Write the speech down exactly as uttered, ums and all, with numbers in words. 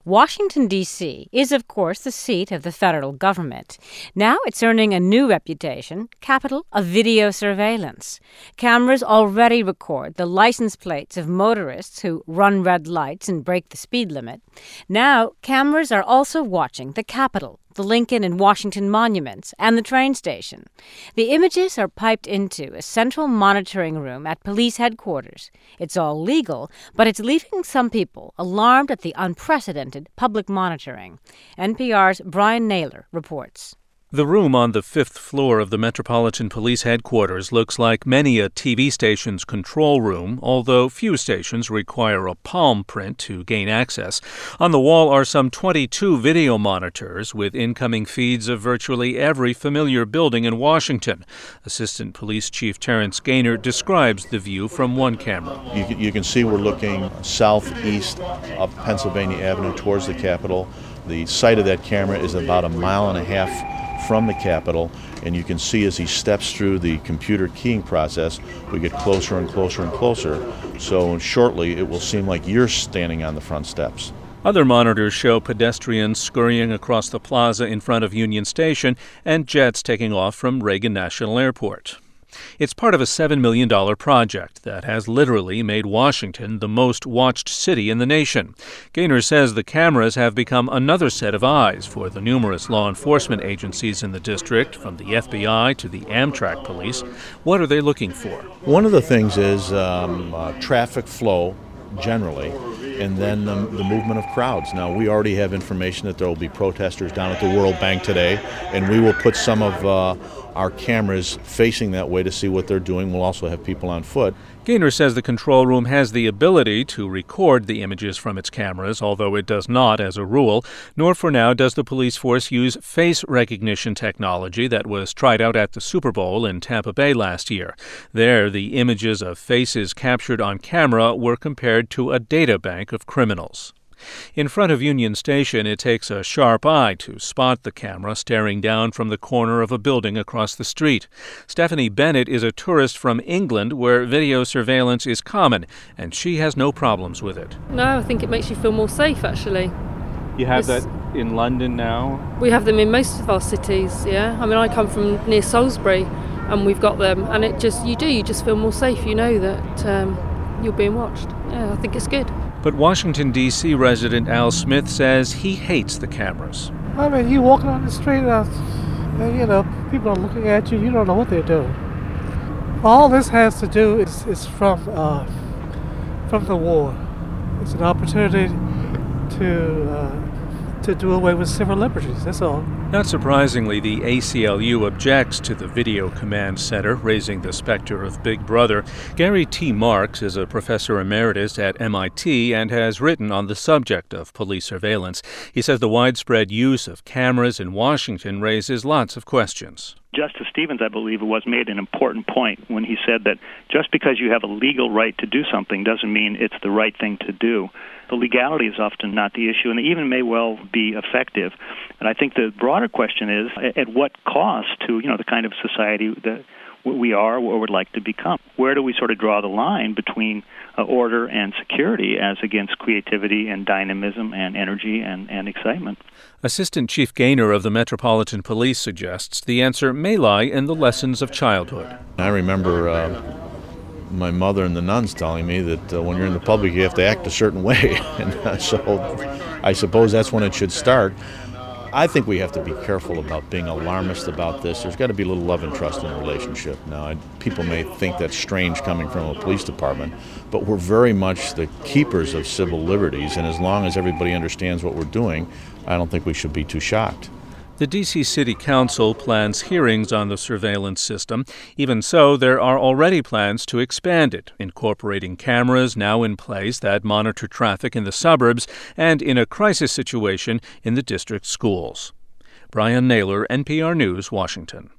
Washington, D C is, of course, the seat of the federal government. Now it's earning a new reputation, capital of video surveillance. Cameras already record the license plates of motorists who run red lights and break the speed limit. Now, cameras are also watching the Capitol, the Lincoln and Washington monuments, and the train station. The images are piped into a central monitoring room at police headquarters. It's all legal, but it's leaving some people alarmed at the unprecedented public monitoring. N P R's Brian Naylor reports. The room on the fifth floor of the Metropolitan Police Headquarters looks like many a T V station's control room, although few stations require a palm print to gain access. On the wall are some twenty-two video monitors with incoming feeds of virtually every familiar building in Washington. Assistant Police Chief Terrence Gaynor describes the view from one camera. You can, you can see we're looking southeast up Pennsylvania Avenue towards the Capitol. The site of that camera is about a mile and a half from the Capitol, and you can see as he steps through the computer keying process, we get closer and closer and closer. So shortly, it will seem like you're standing on the front steps. Other monitors show pedestrians scurrying across the plaza in front of Union Station and jets taking off from Reagan National Airport. It's part of a seven million dollars project that has literally made Washington the most watched city in the nation. Gaynor says the cameras have become another set of eyes for the numerous law enforcement agencies in the district, from the F B I to the Amtrak police. What are they looking for? One of the things is um, uh, traffic flow generally, and then the, the movement of crowds. Now, we already have information that there will be protesters down at the World Bank today, and we will put some of uh, our cameras facing that way to see what they're doing. We'll also have people on foot. Gaynor says the control room has the ability to record the images from its cameras, although it does not as a rule, nor for now does the police force use face recognition technology that was tried out at the Super Bowl in Tampa Bay last year. There, the images of faces captured on camera were compared to a data bank of criminals. In front of Union Station, it takes a sharp eye to spot the camera staring down from the corner of a building across the street. Stephanie Bennett is a tourist from England where video surveillance is common, and she has no problems with it. No, I think it makes you feel more safe, actually. You have It's, that in London now? We have them in most of our cities, yeah. I mean, I come from near Salisbury, and we've got them, and it just, you do, you just feel more safe. You know that um, you're being watched. Yeah, I think it's good. But Washington, D C resident Al Smith says he hates the cameras. I mean, you walking on the street, uh, and, you know, people are looking at you, you don't know what they're doing. All this has to do is, is from, uh, from the war. It's an opportunity to, uh, to do away with civil liberties, that's all. Not surprisingly, the A C L U objects to the Video Command Center, raising the specter of Big Brother. Gary T. Marks is a professor emeritus at M I T and has written on the subject of police surveillance. He says the widespread use of cameras in Washington raises lots of questions. Justice Stevens, I believe it was, made an important point when he said that just because you have a legal right to do something doesn't mean it's the right thing to do. The legality is often not the issue, and it even may well be effective. And I think the broader question is, at what cost to, you know, the kind of society that we are or would like to become? Where do we sort of draw the line between uh, order and security as against creativity and dynamism and energy and, and excitement? Assistant Chief Gaynor of the Metropolitan Police suggests the answer may lie in the lessons of childhood. I remember uh, my mother and the nuns telling me that uh, when you're in the public, you have to act a certain way. and uh, so I suppose that's when it should start. I think we have to be careful about being alarmist about this. There's got to be a little love and trust in the relationship. Now, I, people may think that's strange coming from a police department, but we're very much the keepers of civil liberties, and as long as everybody understands what we're doing, I don't think we should be too shocked. The D C City Council plans hearings on the surveillance system. Even so, there are already plans to expand it, incorporating cameras now in place that monitor traffic in the suburbs and, in a crisis situation, in the district schools. Brian Naylor, N P R News, Washington.